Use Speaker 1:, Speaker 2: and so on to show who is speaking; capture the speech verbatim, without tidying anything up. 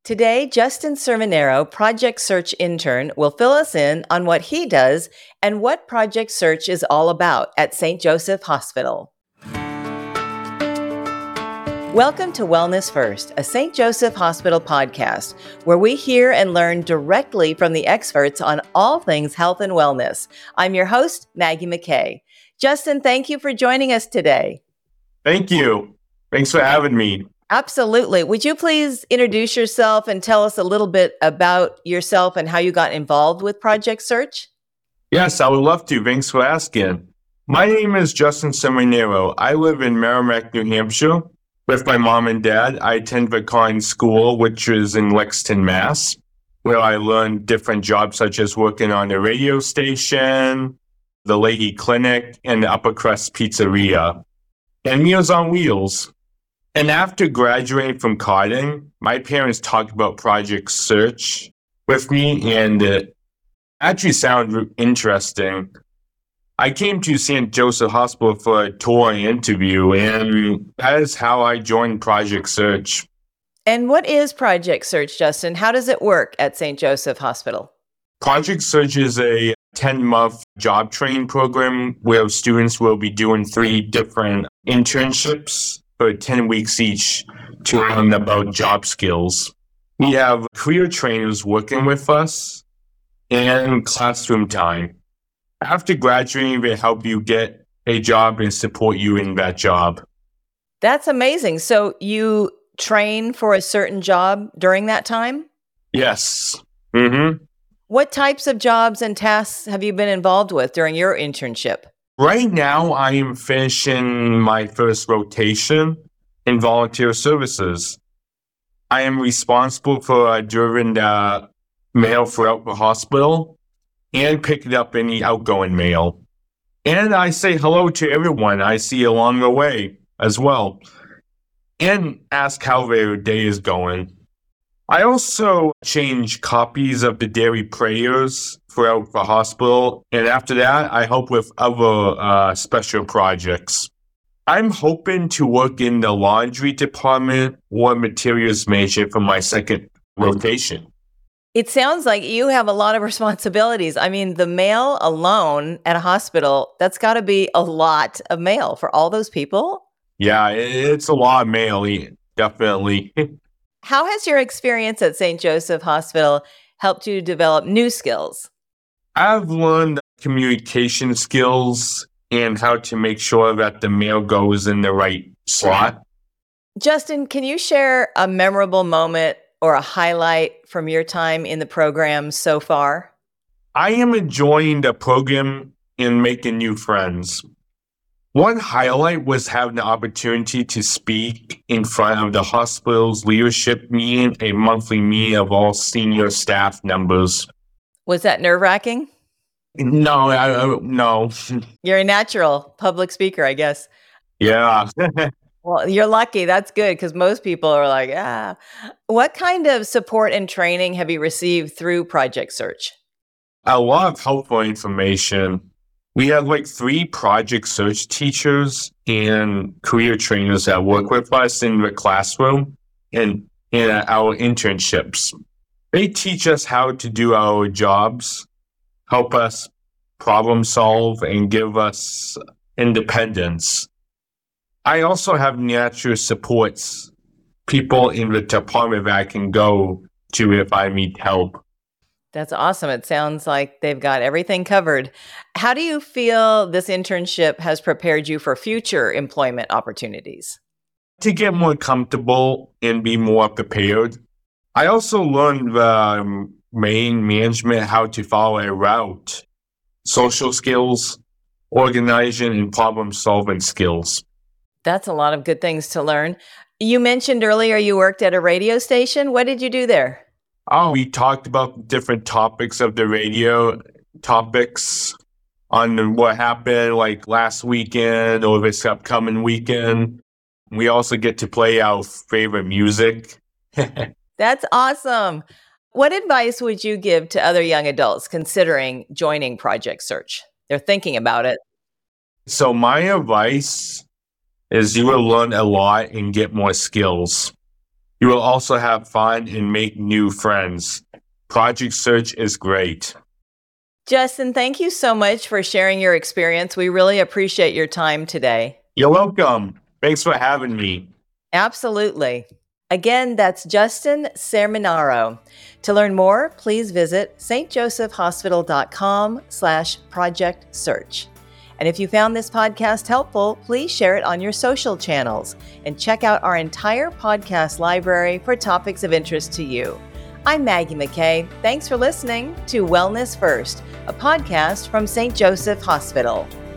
Speaker 1: Today, Justin Sermonero, Project Search intern, will fill us in on what he does and what Project Search is all about at Saint Joseph Hospital. Welcome to Wellness First, a Saint Joseph Hospital podcast, where we hear and learn directly from the experts on all things health and wellness. I'm your host, Maggie McKay. Justin, thank you for joining us today.
Speaker 2: Thank you. Thanks for having me.
Speaker 1: Absolutely. Would you please introduce yourself and tell us a little bit about yourself and how you got involved with Project Search?
Speaker 2: Yes, I would love to. Thanks for asking. My name is Justin Sermonero. I live in Merrimack, New Hampshire with my mom and dad. I attend Vacline School, which is in Lexington, Mass, where I learned different jobs such as working on a radio station, the Lady Clinic, and the Upper Crust Pizzeria, and Meals on Wheels. And after graduating from Cotton, my parents talked about Project Search with me, and it actually sounded interesting. I came to Saint Joseph Hospital for a tour and interview, and that is how I joined Project Search.
Speaker 1: And what is Project Search, Justin? How does it work at Saint Joseph Hospital?
Speaker 2: Project Search is a ten-month job training program where students will be doing three different internships for ten weeks each to learn about job skills. We have career trainers working with us and classroom time. After graduating, they help you get a job and support you in that job.
Speaker 1: That's amazing. So you train for a certain job during that time?
Speaker 2: Yes. Mm-hmm.
Speaker 1: What types of jobs and tasks have you been involved with during your internship?
Speaker 2: Right now, I am finishing my first rotation in volunteer services. I am responsible for uh, delivering the mail throughout the hospital and picking up any outgoing mail. And I say hello to everyone I see along the way as well, and ask how their day is going. I also change copies of the daily prayers throughout the hospital, and after that, I help with other uh, special projects. I'm hoping to work in the laundry department or materials management for my second rotation.
Speaker 1: It sounds like you have a lot of responsibilities. I mean, the mail alone at a hospital, that's got to be a lot of mail for all those people.
Speaker 2: Yeah, it's a lot of mail, definitely.
Speaker 1: How has your experience at Saint Joseph Hospital helped you develop new skills?
Speaker 2: I've learned communication skills and how to make sure that the mail goes in the right slot.
Speaker 1: Justin, can you share a memorable moment or a highlight from your time in the program so far?
Speaker 2: I am enjoying the program and making new friends. One highlight was having the opportunity to speak in front of the hospital's leadership meeting, a monthly meeting of all senior staff members.
Speaker 1: Was that nerve-wracking?
Speaker 2: No, I, I, no.
Speaker 1: You're a natural public speaker, I guess.
Speaker 2: Yeah.
Speaker 1: Well, you're lucky. That's good because most people are like, ah. What kind of support and training have you received through Project Search?
Speaker 2: A lot of helpful information. We have like three Project Search teachers and career trainers that work with us in the classroom and in our internships. They teach us how to do our jobs, help us problem solve, and give us independence. I also have natural supports, people in the department that I can go to if I need help.
Speaker 1: That's awesome. It sounds like they've got everything covered. How do you feel this internship has prepared you for future employment opportunities?
Speaker 2: To get more comfortable and be more prepared. I also learned the um, main management, how to follow a route, social skills, organizing, and problem-solving skills.
Speaker 1: That's a lot of good things to learn. You mentioned earlier you worked at a radio station. What did you do there?
Speaker 2: Oh, we talked about different topics of the radio topics on what happened like last weekend or this upcoming weekend. We also get to play our favorite music.
Speaker 1: That's awesome. What advice would you give to other young adults considering joining Project Search? They're thinking about it.
Speaker 2: So my advice is you will learn a lot and get more skills. You will also have fun and make new friends. Project Search is great.
Speaker 1: Justin, thank you so much for sharing your experience. We really appreciate your time today.
Speaker 2: You're welcome. Thanks for having me.
Speaker 1: Absolutely. Again, that's Justin Serminaro. To learn more, please visit stjosephhospital.com slash project search. And if you found this podcast helpful, please share it on your social channels and check out our entire podcast library for topics of interest to you. I'm Maggie McKay. Thanks for listening to Wellness First, a podcast from Saint Joseph Hospital.